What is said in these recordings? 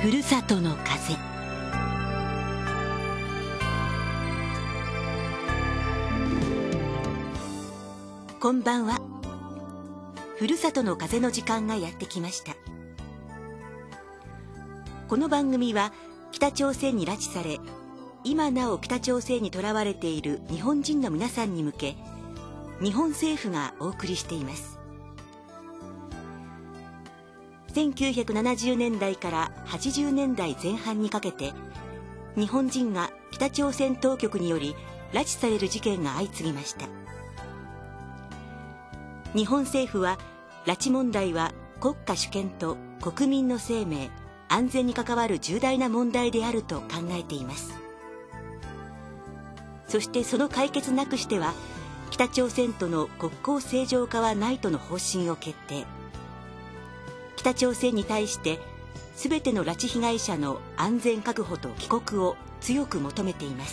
ふるさとの風。こんばんは。ふるさとの風の時間がやってきました。この番組は北朝鮮に拉致され、今なお北朝鮮にとらわれている日本人の皆さんに向け、日本政府がお送りしています。1970年代から80年代前半にかけて、日本人が北朝鮮当局により拉致される事件が相次ぎました。日本政府は、拉致問題は国家主権と国民の生命、安全に関わる重大な問題であると考えています。そしてその解決なくしては、北朝鮮との国交正常化はないとの方針を決定。北朝鮮に対して全ての拉致被害者の安全確保と帰国を強く求めています。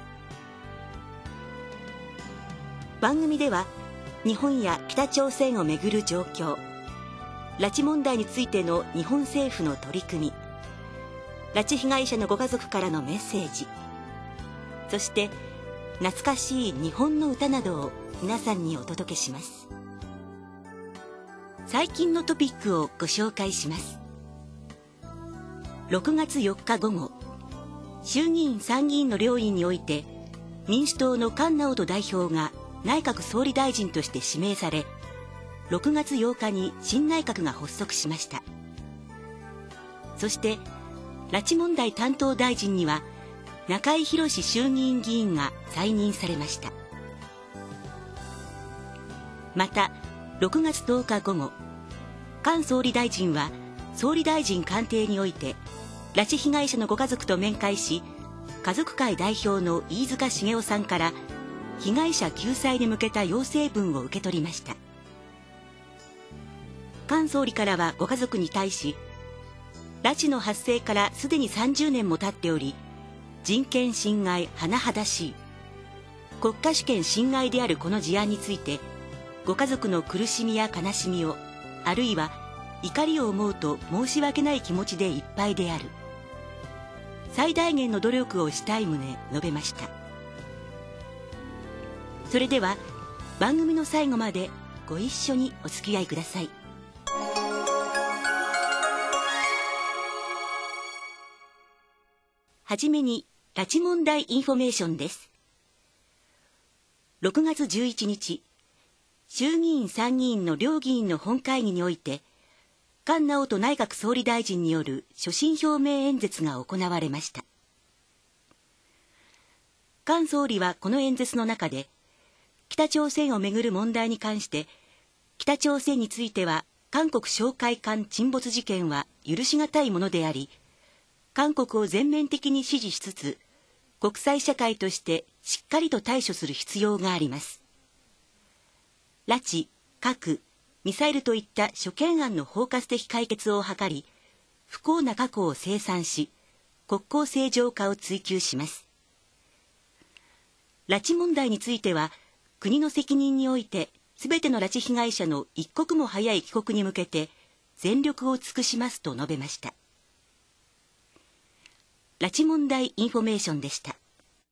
番組では日本や北朝鮮をめぐる状況、拉致問題についての日本政府の取り組み、拉致被害者のご家族からのメッセージ、そして懐かしい日本の歌などを皆さんにお届けします。最近のトピックをご紹介します。6月4日午後、衆議院参議院の両院において民主党の菅直人代表が内閣総理大臣として指名され、6月8日に新内閣が発足しました。そして拉致問題担当大臣には中井宏衆議院議員が再任されました。また6月10日午後、菅総理大臣は総理大臣官邸において拉致被害者のご家族と面会し、家族会代表の飯塚繁雄さんから被害者救済に向けた要請文を受け取りました。菅総理からはご家族に対し、拉致の発生からすでに30年も経っており、人権侵害甚だしい、国家主権侵害であるこの事案について、ご家族の苦しみや悲しみを、あるいは怒りを思うと申し訳ない気持ちでいっぱいである。最大限の努力をしたい旨述べました。それでは番組の最後までご一緒にお付き合いください。はじめに拉致問題インフォメーションです。6月11日、衆議院参議院の両議員の本会議において、菅直人内閣総理大臣による所信表明演説が行われました。菅総理はこの演説の中で、北朝鮮をめぐる問題に関して、北朝鮮については韓国哨戒艦沈没事件は許し難いものであり、韓国を全面的に支持しつつ、国際社会としてしっかりと対処する必要があります。拉致、核、ミサイルといった諸懸案の包括的解決を図り、不幸な過去を清算し、国交正常化を追求します。拉致問題については、国の責任において、すべての拉致被害者の一刻も早い帰国に向けて、全力を尽くしますと述べました。拉致問題インフォメーションでした。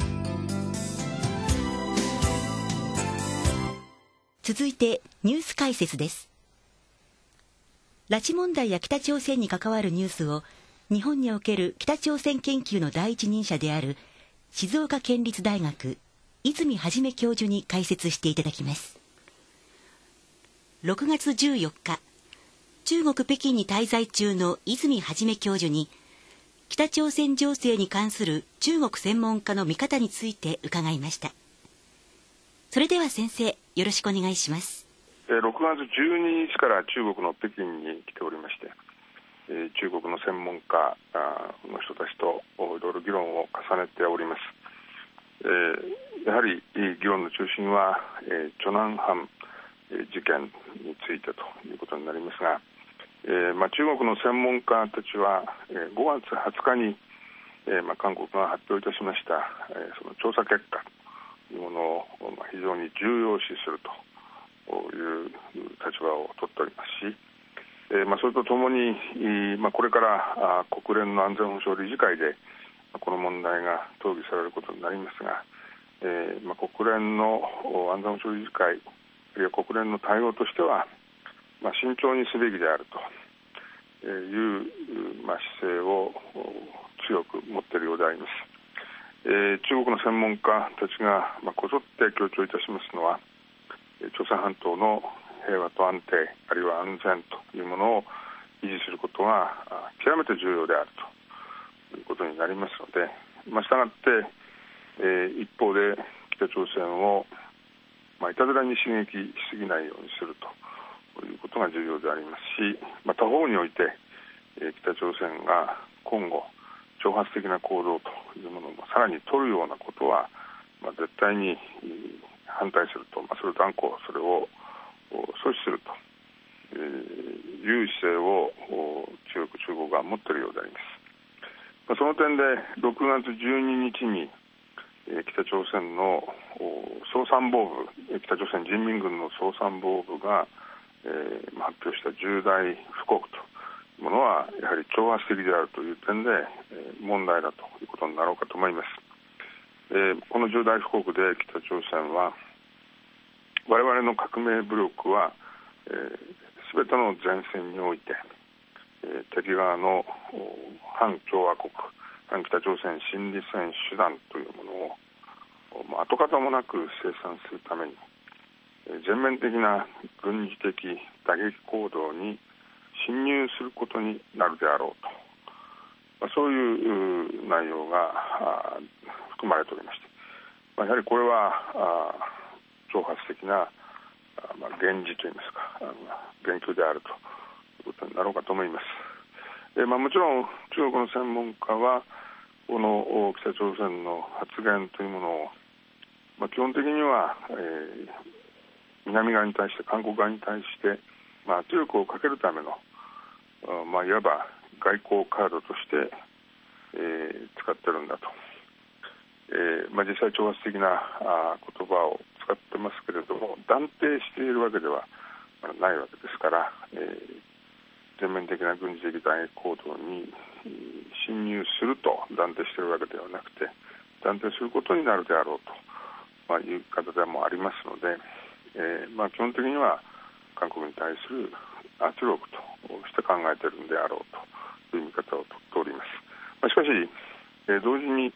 続いてニュース解説です。拉致問題や北朝鮮に関わるニュースを日本における北朝鮮研究の第一人者である静岡県立大学泉元教授に解説していただきます。6月14日、中国北京に滞在中の泉元教授に北朝鮮情勢に関する中国専門家の見方について伺いました。それでは先生、よろしくお願いします。 6月12日から中国の北京に来ておりまして、中国の専門家の人たちといろいろ議論を重ねております。やはり議論の中心は長南藩事件についてということになりますが、中国の専門家たちは5月20日に韓国が発表いたしましたその調査結果というものを非常に重要視するという立場を取っておりますし、 それとともに、これから国連の安全保障理事会でこの問題が討議されることになりますが、国連の安全保障理事会あるいは国連の対応としては、慎重にすべきであるという、姿勢を強く持っているようであります。中国の専門家たちが、こぞって強調いたしますのは、朝鮮半島の平和と安定あるいは安全というものを維持することが極めて重要であるということになりますので、したがって、一方で北朝鮮を、いたずらに刺激しすぎないようにするということが重要でありますし、他方において、北朝鮮が今後挑発的な行動というものもさらに取るようなことは、絶対に反対すると、それを断固それを阻止するという姿勢を強く中国が持っているようであります。その点で6月12日に北朝鮮の総参謀部、北朝鮮人民軍の総参謀部が発表した重大布告というものはやはり挑発的であるという点で問題だということになろうかと思います。この重大布告で北朝鮮は我々の革命武力は全ての前線において敵側の反共和国反北朝鮮心理戦手段というものを跡形もなく生産するために全面的な軍事的打撃行動に侵入することになるであろうと、そういう内容が含まれておりまして、やはりこれは挑発的な言辞といいますか言及であるということになろうかと思います。もちろん中国の専門家はこの北朝鮮の発言というものを、基本的には、南側に対して韓国側に対して、圧力をかけるための、いわば外交カードとして、使ってるんだと、実際挑発的な言葉を使ってますけれども断定しているわけではないわけですから、全面的な軍事的打撃行動に侵入すると断定しているわけではなくて断定することになるであろうと、いう方でもありますので、基本的には韓国に対する圧力として考えているんであろうという見方をとっております。しかし、同時に、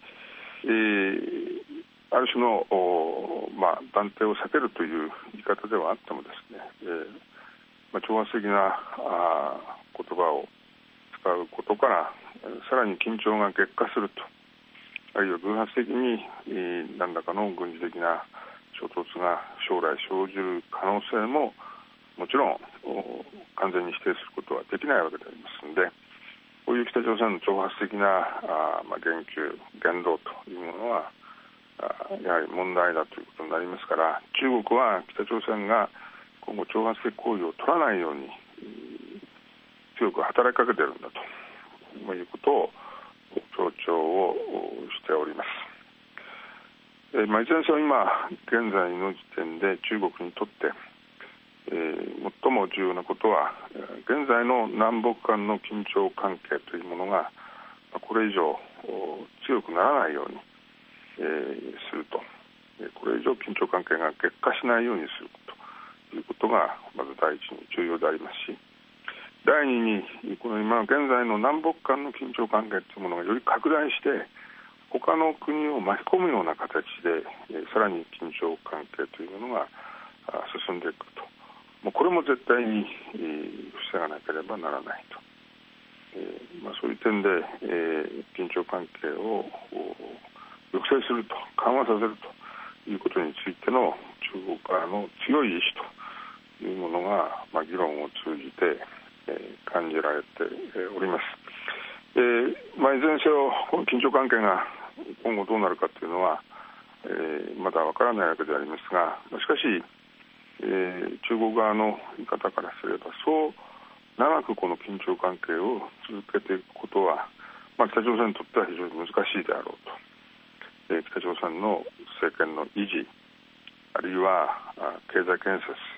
ある種の、断定を避けるという言い方ではあってもですね、挑発的な言葉を使うことからさらに緊張が激化すると、あるいは偶発的に何らかの軍事的な衝突が将来生じる可能性ももちろん完全に否定することはできないわけでありますので、こういう北朝鮮の挑発的な言及言動というものはやはり問題だということになりますから、中国は北朝鮮が今後挑発的行為を取らないように強く働きかけているんだということを強調をしております。いずれにせよ今現在の時点で中国にとって、最も重要なことは現在の南北間の緊張関係というものがこれ以上強くならないように、すると、これ以上緊張関係が激化しないようにするということがまず第一に重要でありますし、第二にこの今現在の南北間の緊張関係というものがより拡大して他の国を巻き込むような形で、さらに緊張関係というものが進んでいくと、これも絶対に防がなければならないと、そういう点で、緊張関係を抑制すると緩和させるということについての中国からの強い意志というものが、議論を通じて、感じられております。いずれにせよこの緊張関係が今後どうなるかというのは、まだわからないわけでありますが、しかし、中国側の見方からすればそう長くこの緊張関係を続けていくことは、北朝鮮にとっては非常に難しいであろうと、北朝鮮の政権の維持あるいは経済建設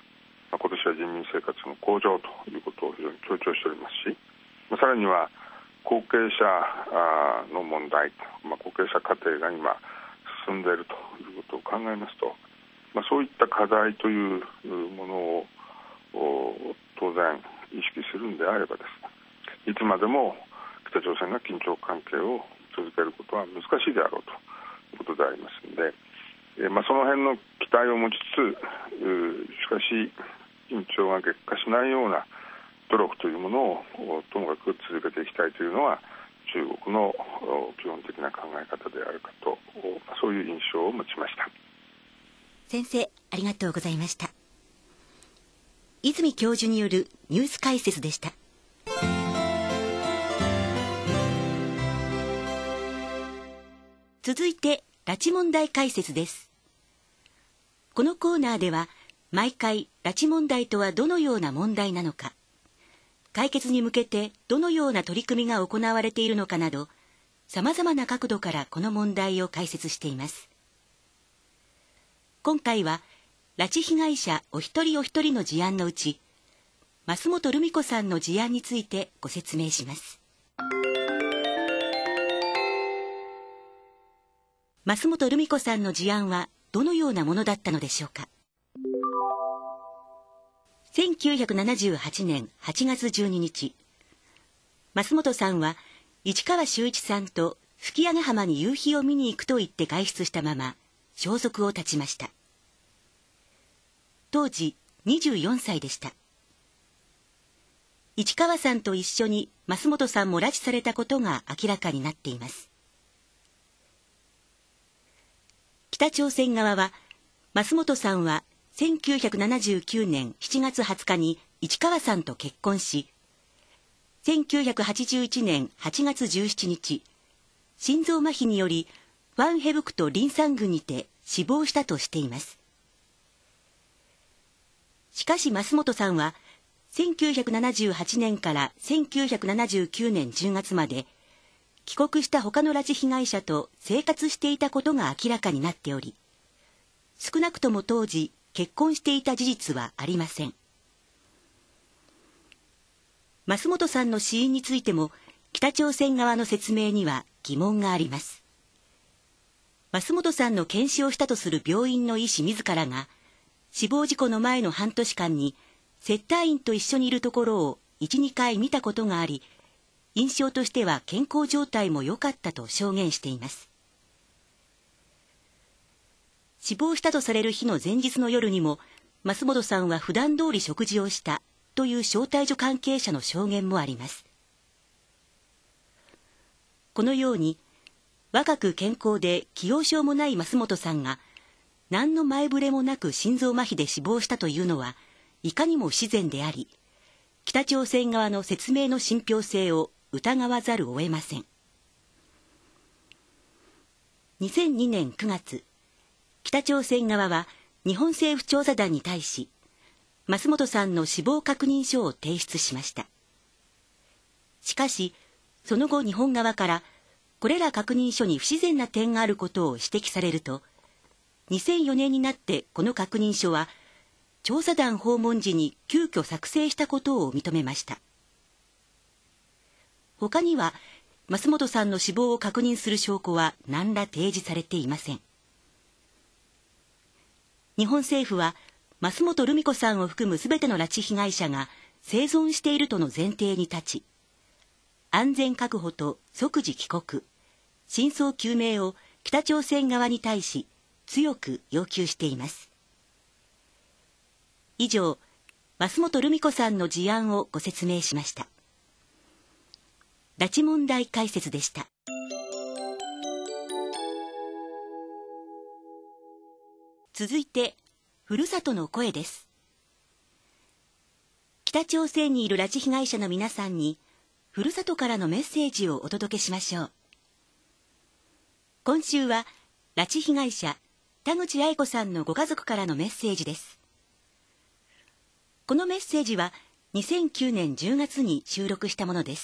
今年は人民生活の向上ということを非常に強調しておりますし、さらには後継者の問題、後継者過程が今進んでいるということを考えますと、そういった課題というものを当然意識するんであればですね、いつまでも北朝鮮が緊張関係を続けることは難しいであろうということでありますので、その辺の期待を持ちつつ、しかし緊張が激化しないような努力というものをともかく続けていきたいというのは中国の基本的な考え方であるかと、そういう印象を持ちました。 先生、ありがとうございました。泉教授によるニュース解説でした。続いて拉致問題解説です。このコーナーでは毎回拉致問題とはどのような問題なのか、解決に向けてどのような取り組みが行われているのかなど、さまざまな角度からこの問題を解説しています。今回は拉致被害者お一人お一人の事案のうち、増本留美子さんの事案についてご説明します。増本留美子さんの事案はどのようなものだったのでしょうか。1978年8月12日、増本さんは市川修一さんと吹上ヶ浜に夕日を見に行くと言って外出したまま消息を絶ちました。当時24歳でした。市川さんと一緒に増本さんも拉致されたことが明らかになっています。北朝鮮側は、増本さんは1979年7月20日に市川さんと結婚し、1981年8月17日、心臓麻痺によりファンヘブクトリンサン郡にて死亡したとしています。しかし増本さんは1978年から1979年10月まで帰国した他の拉致被害者と生活していたことが明らかになっており、少なくとも当時結婚していた事実はありません。増本さんの死因についても北朝鮮側の説明には疑問があります。増本さんの検視をしたとする病院の医師自らが、死亡事故の前の半年間に接待員と一緒にいるところを 1,2 回見たことがあり、印象としては健康状態も良かったと証言しています。死亡したとされる日の前日の夜にも、増本さんは普段通り食事をしたという招待所関係者の証言もあります。このように、若く健康で既往症もない増本さんが、何の前触れもなく心臓麻痺で死亡したというのは、いかにも不自然であり、北朝鮮側の説明の信憑性を疑わざるを得ません。2002年9月、北朝鮮側は日本政府調査団に対し、増本さんの死亡確認書を提出しました。しかし、その後日本側から、これら確認書に不自然な点があることを指摘されると、2004年になってこの確認書は、調査団訪問時に急遽作成したことを認めました。他には、増本さんの死亡を確認する証拠は何ら提示されていません。日本政府は、増本留美子さんを含むすべての拉致被害者が生存しているとの前提に立ち、安全確保と即時帰国、真相究明を北朝鮮側に対し強く要求しています。以上、増本留美子さんの事案をご説明しました。拉致問題解説でした。続いて、ふるさとの声です。北朝鮮にいる拉致被害者の皆さんに、ふるさとからのメッセージをお届けしましょう。今週は、拉致被害者、田口愛子さんのご家族からのメッセージです。このメッセージは、2009年10月に収録したものです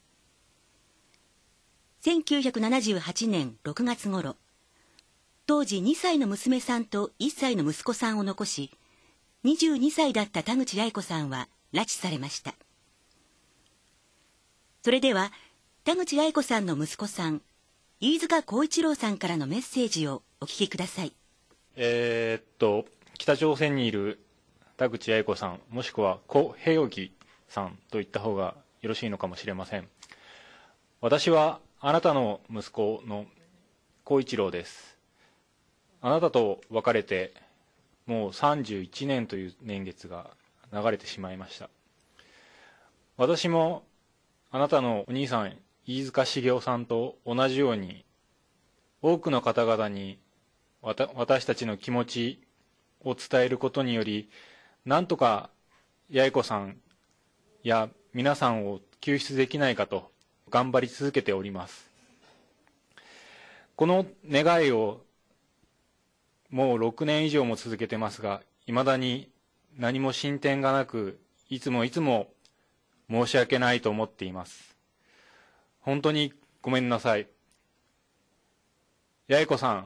。1978年6月頃、当時2歳の娘さんと1歳の息子さんを残し、 22歳だった田口八重子さんは拉致されました。それでは田口八重子さんの息子さん、飯塚耕一郎さんからのメッセージをお聞きください。 北朝鮮にいる田口八重子さん、もしくは故平義さんと言った方がよろしいのかもしれません。私はあなたの息子の耕一郎です。あなたと別れてもう31年という年月が流れてしまいました。私もあなたのお兄さん飯塚繁雄さんと同じように、多くの方々に私たちの気持ちを伝えることにより、なんとか八重子さんや皆さんを救出できないかと頑張り続けております。この願いをもう6年以上も続けてますが、いまだに何も進展がなく、いつも申し訳ないと思っています。本当にごめんなさい。八重子さん、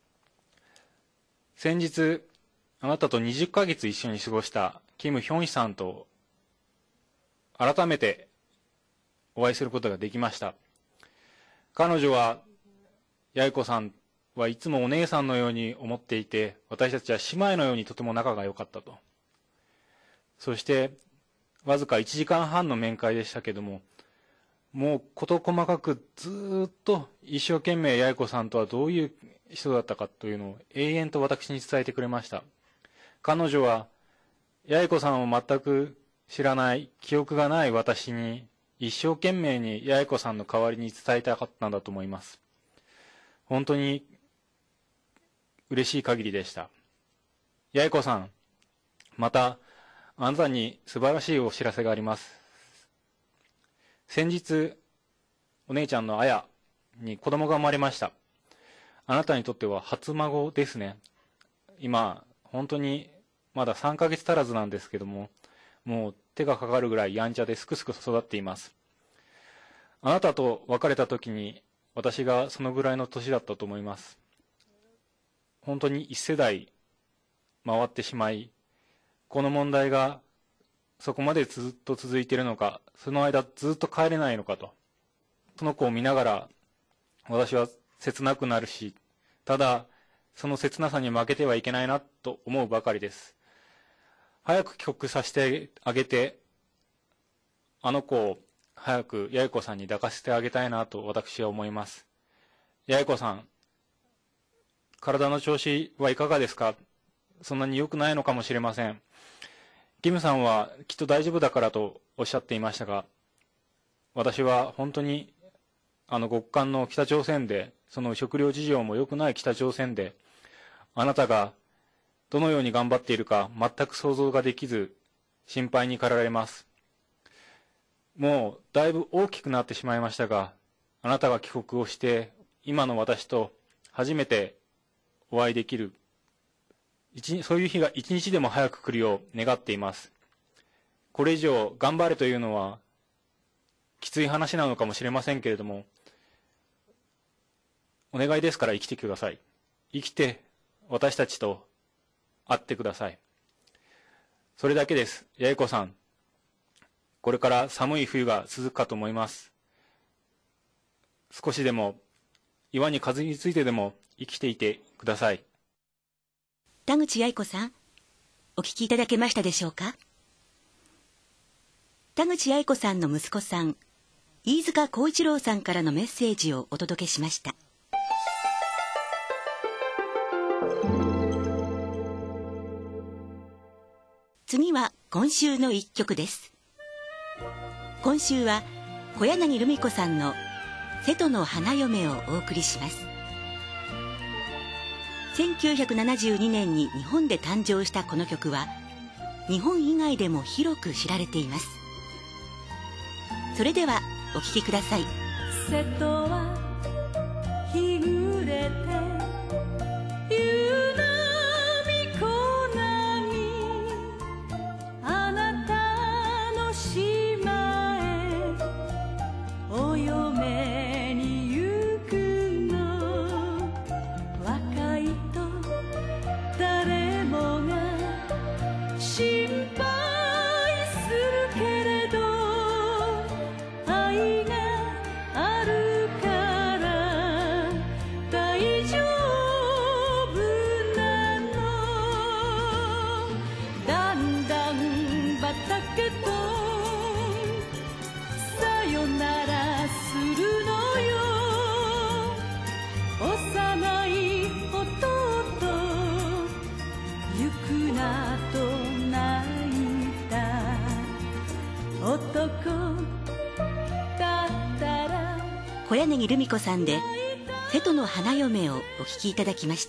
先日あなたと20ヶ月一緒に過ごしたキム・ヒョンヒさんと改めてお会いすることができました。彼女は、八重子さんはいつもお姉さんのように思っていて、私たちは姉妹のようにとても仲が良かったと。そしてわずか1時間半の面会でしたけども、もう事細かくずっと一生懸命八重子さんとはどういう人だったかというのを永遠と私に伝えてくれました。彼女は八重子さんを全く知らない、記憶がない私に一生懸命に八重子さんの代わりに伝えたかったんだと思います。本当に嬉しい限りでした。八重子さん、またあなたに素晴らしいお知らせがあります。先日お姉ちゃんの綾に子供が生まれました。あなたにとっては初孫ですね。今本当にまだ3ヶ月足らずなんですけども、もう手がかかるぐらいやんちゃですくすく育っています。あなたと別れた時に私がそのぐらいの年だったと思います。本当に一世代回ってしまい、この問題がそこまでずっと続いているのか、その間ずっと帰れないのかと、その子を見ながら私は切なくなるし、ただその切なさに負けてはいけないなと思うばかりです。早く帰国させてあげて、あの子を早く八重子さんに抱かせてあげたいなと私は思います。八重子さん、体の調子はいかがですか？そんなに良くないのかもしれません。キムさんはきっと大丈夫だからとおっしゃっていましたが、私は本当に極寒の北朝鮮で、その食料事情も良くない北朝鮮で、あなたがどのように頑張っているか全く想像ができず、心配に駆られます。もうだいぶ大きくなってしまいましたが、あなたが帰国をして今の私と初めてお会いできる、そういう日が一日でも早く来るよう願っています。これ以上頑張れというのはきつい話なのかもしれませんけれども、お願いですから生きてください。生きて私たちと会ってください。それだけです。八重子さん、これから寒い冬が続くかと思います。少しでも岩に風についてでも生きていてください。 田口八重子さん、お聞きいただけましたでしょうか。田口八重子さんの息子さん、飯塚耕一郎さんからのメッセージをお届けしました。次は今週の一曲です。今週は小柳ルミ子さんの瀬戸の花嫁をお送りします。1972年に日本で誕生したこの曲は、日本以外でも広く知られています。それではお聴きください。 瀬戸は日暮れて夕波小波、あなたの島へお嫁に行くの。若いと誰もが心配するけれど愛があるから大丈夫なの。だんだん畑とさよならするのよ。幼い弟行くなと泣いた男だったら。 小柳ルミ子さんで瀬戸の花嫁をお聴きいただきました。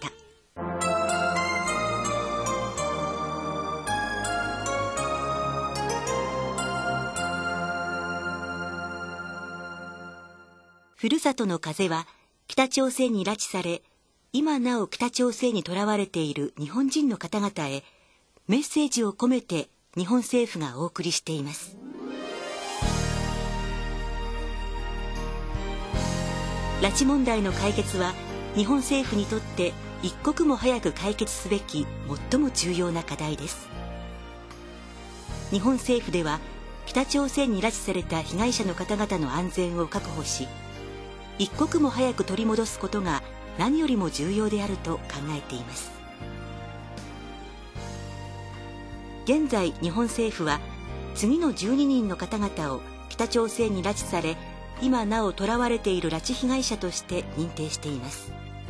ふるさとの風は北朝鮮に拉致され、今なお北朝鮮に囚われている日本人の方々へメッセージを込めて日本政府がお送りしています。拉致問題の解決は日本政府にとって一刻も早く解決すべき最も重要な課題です。日本政府では北朝鮮に拉致された被害者の方々の安全を確保し、一刻も早く取り戻すことが何よりも重要であると考えています。現在日本政府は次の12人の方々を北朝鮮に拉致され、今なお囚われている拉致被害者として認定しています。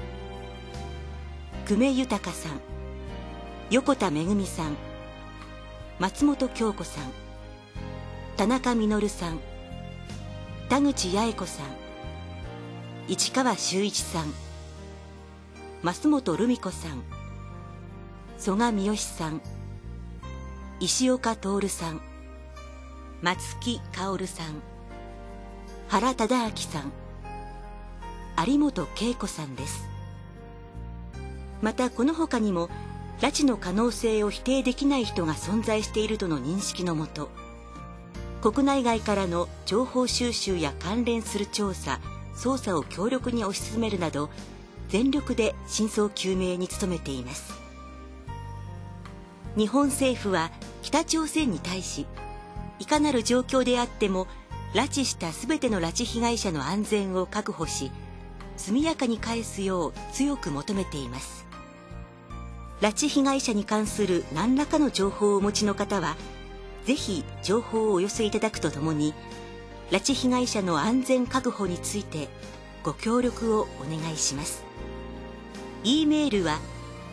久米豊さん、横田めぐみさん、松本京子さん、田中実さん、田口八重子さん、市川修一さん、増本留美子さん、曽我三好さん、石岡徹さん、松木薫さん、原忠明さん、有本恵子さんです。またこの他にも拉致の可能性を否定できない人が存在しているとの認識のもと、国内外からの情報収集や関連する調査・捜査を強力に推し進めるなど、全力で真相究明に努めています。日本政府は北朝鮮に対し、いかなる状況であっても拉致したすべての拉致被害者の安全を確保し、速やかに返すよう強く求めています。拉致被害者に関する何らかの情報をお持ちの方は、ぜひ情報をお寄せいただくとともに、拉致被害者の安全確保についてご協力をお願いします。e メールは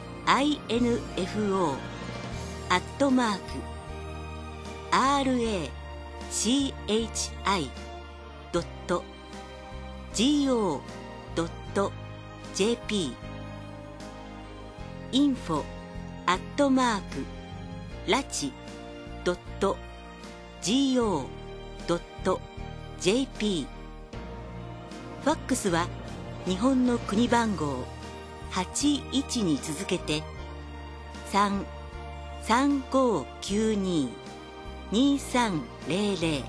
info@rachi.go.jp info@rachi.go.jp ファックスは日本の国番号81に続けて 3-3592-2300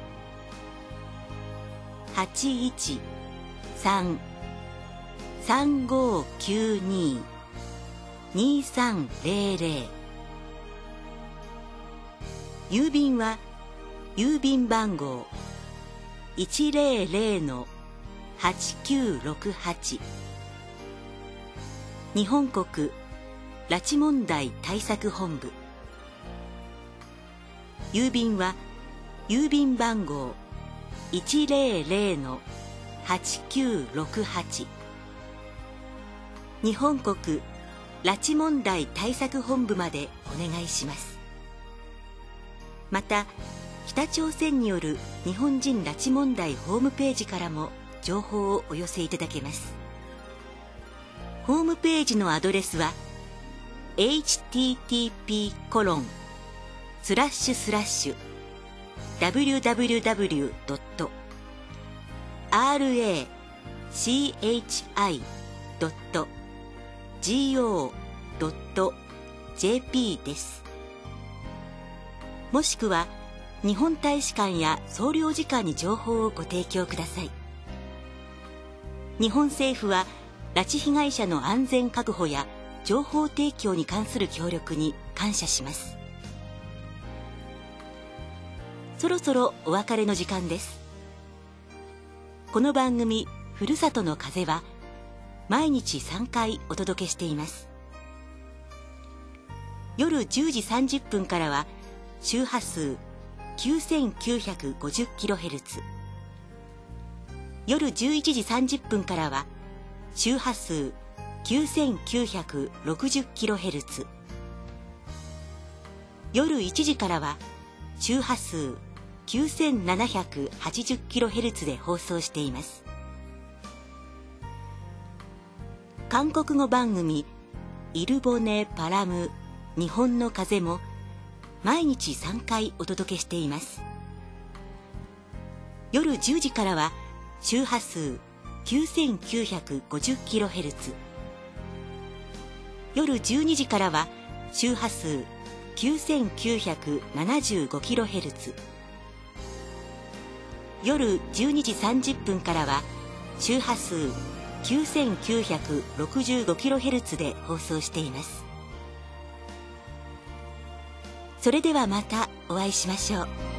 81-3592-2300 郵便は郵便番号 100-8968 日本国拉致問題対策本部。郵便は郵便番号 100-8968 日本国拉致問題対策本部までお願いします。また北朝鮮による日本人拉致問題ホームページからも情報をお寄せいただけます。ホームページのアドレスは http://www.rachi.go.jp です。もしくは日本大使館や総領事館に情報をご提供ください。日本政府は拉致被害者の安全確保や情報提供に関する協力に感謝します。 そろそろお別れの時間です。この番組ふるさとの風は毎日3回お届けしています。夜10時30分からは周波数 9950kHz、 夜11時30分からは周波数 9960kHz、 夜1時からは周波数 9780kHz で放送しています。韓国語番組イルボネ・パラム日本の風も毎日3回お届けしています。夜10時からは周波数 9950kHz、 夜12時からは周波数 9975kHz、 夜12時30分からは周波数 9965kHz で放送しています。それではまたお会いしましょう。